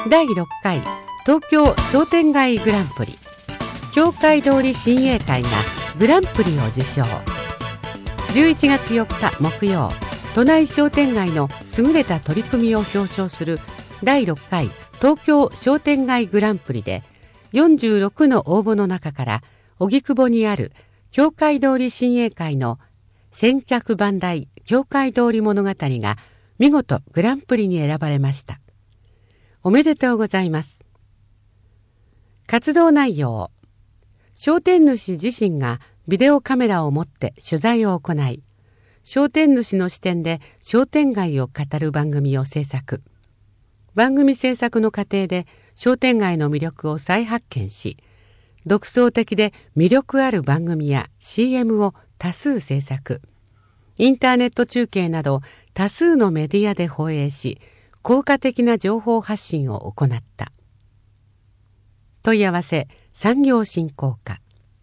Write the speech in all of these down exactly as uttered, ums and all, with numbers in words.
だいろっかい東京商店街グランプリ、協会通り親衛会がグランプリを受賞。じゅういちがつよっか木曜、都内商店街の優れた取り組みを表彰するだいろっかい東京商店街グランプリで、よんじゅうろくの応募の中から荻窪にある協会通り親衛会の千客万来協会通り物語が見事グランプリに選ばれました。おめでとうございます。活動内容、商店主自身がビデオカメラを持って取材を行い、商店主の視点で商店街を語る番組を制作。番組制作の過程で商店街の魅力を再発見し、独創的で魅力ある番組や シーエム を多数制作。インターネット中継など多数のメディアで放映し、効果的な情報発信を行った。問い合わせ産業振興課。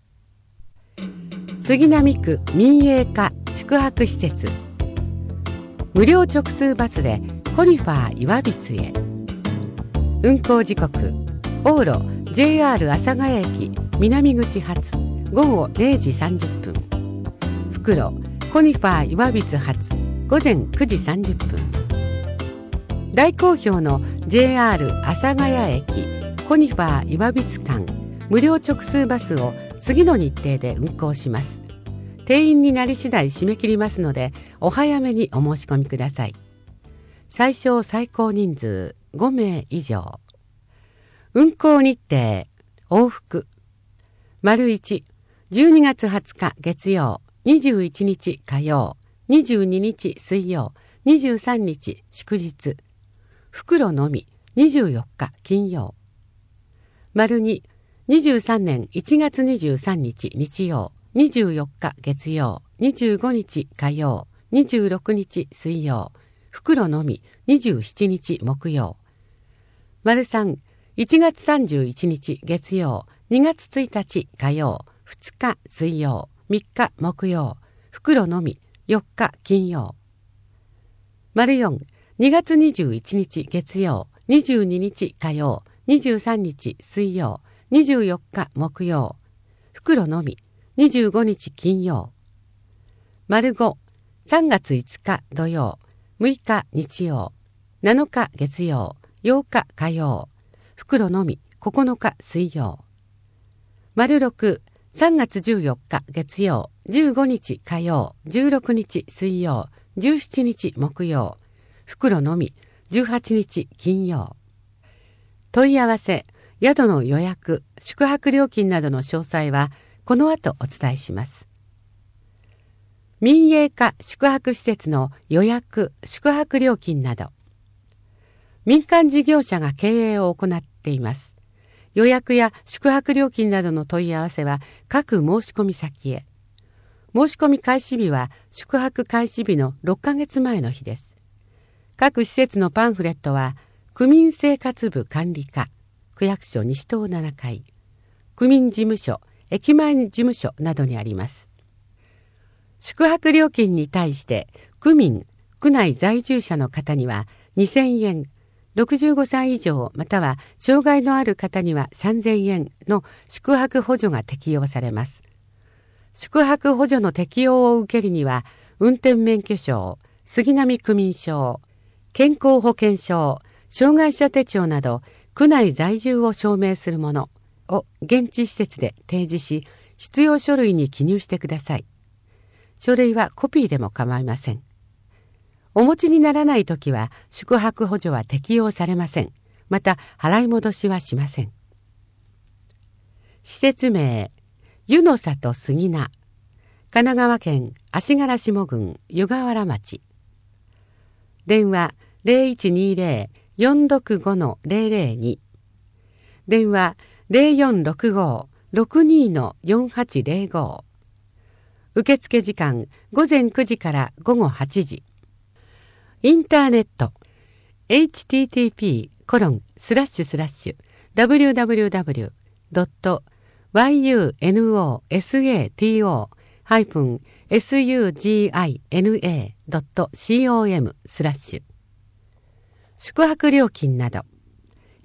杉並区民営化宿泊施設。無料直通バスでコニファー岩櫃へ。運行時刻、往路 ジェイアール 阿佐ヶ谷駅南口発ごごれいじさんじゅっぷん。袋コニファー岩櫃発ごぜんくじさんじゅっぷん。大好評の ジェイアール 阿佐ヶ谷駅コニファー岩櫃間無料直通バスを次の日程で運行します。定員になり次第締め切りますので、お早めにお申し込みください。最小最高人数ごめい以上。運行日程往復丸いち、じゅうにがつはつか月曜、にじゅういちにち火曜、にじゅうににち水曜、にじゅうさんにち祝日。袋のみにじゅうよっか金曜。丸に、にじゅうさんねんいちがつにじゅうさんにち日曜、にじゅうよっか月曜、にじゅうごにち火曜、にじゅうろくにち水曜。袋のみにじゅうしちにち木曜。丸さん、いちがつさんじゅういちにち月曜、にがつついたち火曜、ふつか水曜、みっか木曜。袋のみよっか金曜。丸よん、にがつにじゅういちにち月曜、にじゅうににち火曜、にじゅうさんにち水曜、にじゅうよっか木曜。袋のみにじゅうごにち金曜。丸ご、さんがついつか土曜、むいか日曜、なのか月曜、ようか火曜。袋のみここのか水曜。丸ろく、さんがつじゅうよっか月曜、じゅうごにち火曜、じゅうろくにち水曜、じゅうしちにち木曜。袋のみじゅうはちにち金曜。問い合わせ、宿の予約、宿泊料金などの詳細はこの後お伝えします。民営化宿泊施設の予約、宿泊料金など、民間事業者が経営を行っています。予約や宿泊料金などの問い合わせは各申し込み先へ。申し込み開始日は宿泊開始日のろっかげつまえの日です。各施設のパンフレットは区民生活部管理課、区役所西棟ななかい、区民事務所、駅前事務所などにあります。宿泊料金に対して区民、区内在住者の方にはにせんえん、ろくじゅうごさい以上または障害のある方にはさんぜんえんの宿泊補助が適用されます。宿泊補助の適用を受けるには、運転免許証、杉並区民証、健康保険証、障害者手帳など区内在住を証明するものを現地施設で提示し、必要書類に記入してください。書類はコピーでも構いません。お持ちにならないときは宿泊補助は適用されません。また払い戻しはしません。施設名、湯の里杉名、神奈川県足柄下郡湯河原町。電話 ゼロいちにゼロ よんろくご ゼロゼロに、電話 ゼロよんろくご ろくに よんはちゼロご。受付時間ごぜんくじからごごはちじ。インターネット エイチティーティーピーコロンスラッシュスラッシュダブリューダブリューダブリュードットワイユーエヌオーエスエーティーオーハイフンエスユージーアイエヌエードットコムスラッシュ宿泊料金など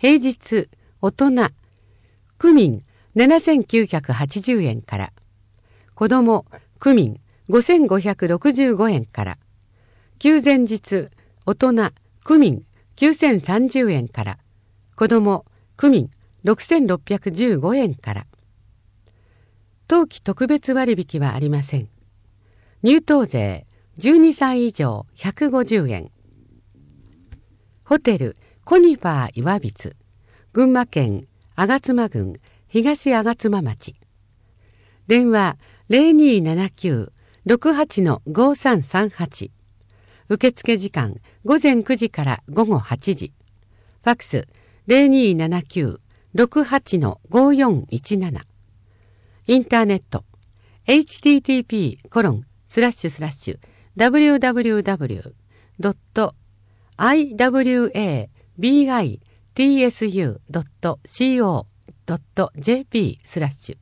平日大人区民ななせんきゅうひゃくはちじゅうえんから、子ども区民ごせんごひゃくろくじゅうごえんから、休前日大人区民きゅうせんさんじゅうえんから、子ども区民ろくせんろっぴゃくじゅうごえんから。当期特別割引はありません。入湯税じゅうにさい以上ひゃくごじゅうえん。ホテルコニファー岩櫃、群馬県吾妻郡東吾妻町。電話 ゼロにーななきゅう ろくはち ごさんさんはち。受付時間午前くじから午後はちじ。ファックス ゼロにーななきゅう ろくはち ごよんいちなな。インターネット エイチティーティーピー コロンスラッシュスラッシュ ダブリューダブリューダブリュー ドット アイダブリューエービーアイティーエスユー ドット シーオー ドット ジェーピー スラッシュ。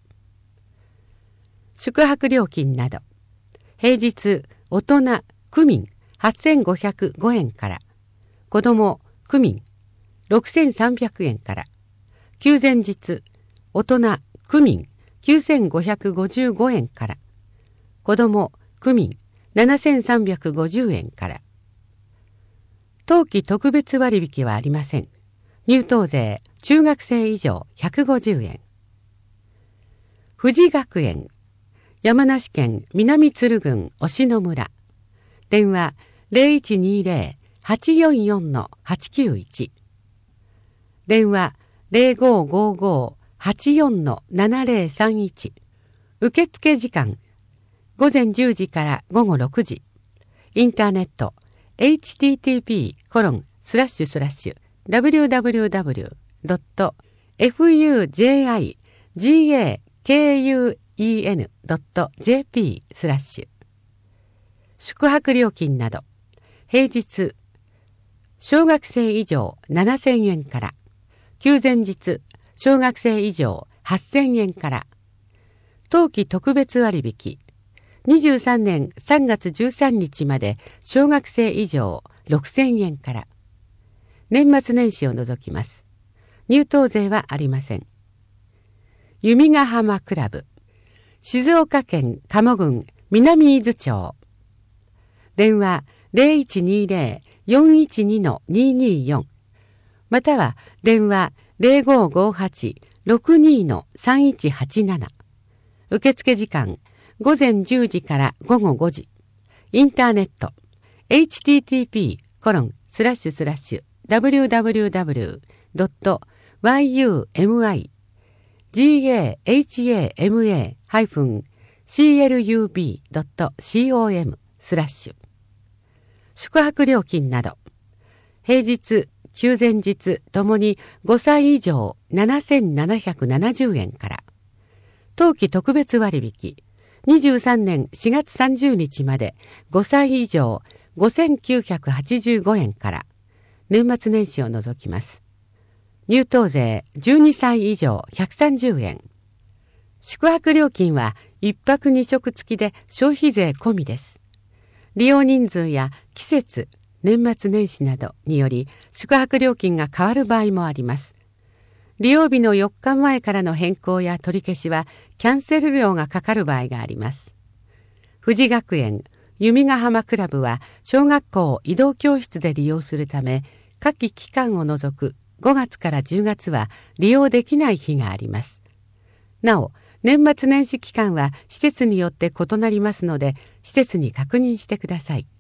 宿泊料金など平日大人区民はっせんごひゃくごえんから、子ども区民ろくせんさんびゃくえんから、休前日大人区民きゅうせんごひゃくごじゅうごえんから、子ども区民ななせんさんびゃくごじゅうえんから。当期特別割引はありません。入湯税中学生以上ひゃくごじゅうえん。富士学園山梨県南鶴郡忍野村。電話 ゼロいちにーゼロ はちよんよん はちきゅういち。電話 ゼロごーごーごー はちよん ななゼロさんいち。受付時間午前じゅうじから午後ろくじ。インターネット エイチティーティーピー コロンスラッシュスラッシュ ダブリューダブリューダブリュー ドット フユージェーアイジーエーケーユーイーエヌ ドット ジェーピー スラッシュ。宿泊料金など平日小学生以上ななせんえんから、休前日小学生以上はっせんえんから。当期特別割引にじゅうさんねんさんがつじゅうさんにちまで小学生以上ろくせんえんから。年末年始を除きます。入湯税はありません。弓ヶ浜クラブ静岡県賀茂郡南伊豆町。電話 ゼロいちにーゼロ よんいちに にーにーよん。または電話 ゼロごーごーはち ろくにー さんいちはちなな。受付時間午前じゅうじから午後ごじ。インターネット エイチティーティーピー コロンスラッシュスラッシュ ダブリューダブリューダブリュー ドット ワイユーエムアイジーエーエイチエーエムエー ハイフン シーエルユービー ドット シーオーエム スラッシュ。宿泊料金など平日休前日ともにごさい以上ななせんななひゃくななじゅうえんから。当期特別割引にじゅうさんねんしがつさんじゅうにちまでごさい以上ごせんきゅうひゃくはちじゅうごえんから。年末年始を除きます。入湯税じゅうにさい以上ひゃくさんじゅうえん。宿泊料金はいっぱくにしょく付きで消費税込みです。利用人数や季節、年末年始などにより宿泊料金が変わる場合もあります。利用日のよっかまえからの変更や取り消しはキャンセル料がかかる場合があります。富士学園弓ヶ浜クラブは小学校移動教室で利用するため、夏季期間を除くごがつからじゅうがつは利用できない日があります。なお、年末年始期間は施設によって異なりますので、施設に確認してください。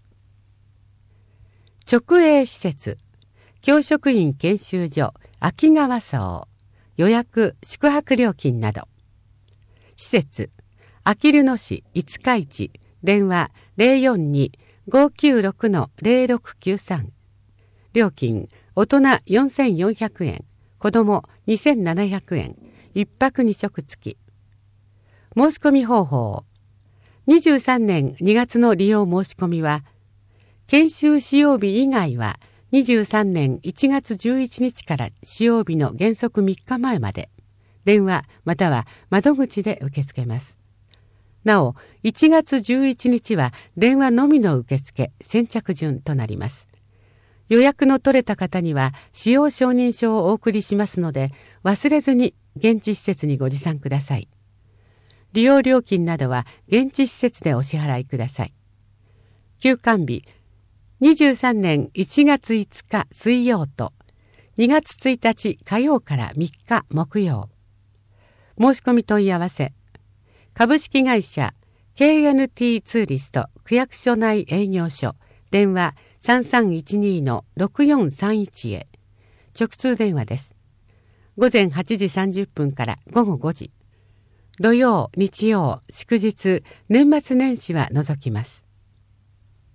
直営施設教職員研修所秋川荘予約宿泊料金など。施設あきる野市五日市電話 ゼロよんに ごきゅうろく ゼロろくきゅうさん。料金大人よんせんよんひゃくえん、子どもにせんななひゃくえん、いっぱくにしょく付き。申し込み方法にじゅうさんねんにがつの利用申し込みは研修使用日以外はにじゅうさんねんいちがつじゅういちにちから使用日の原則みっかまえまで電話または窓口で受け付けます。なおいちがつじゅういちにちは電話のみの受付先着順となります。 予約の取れた方には使用承認書をお送りしますので、忘れずに現地施設にご持参ください。利用料金などは現地施設でお支払いください。休館日、にじゅうさんねんいちがついつか水曜とにがつついたち火曜からみっか木曜。申し込み問い合わせ、株式会社 ケーエヌティー ツーリスト区役所内営業所、電話 さんさんいちに ろくよんさんいち へ。直通電話です。ごぜんはちじさんじゅっぷんからごごごじ。土曜、日曜、祝日、年末年始は除きます。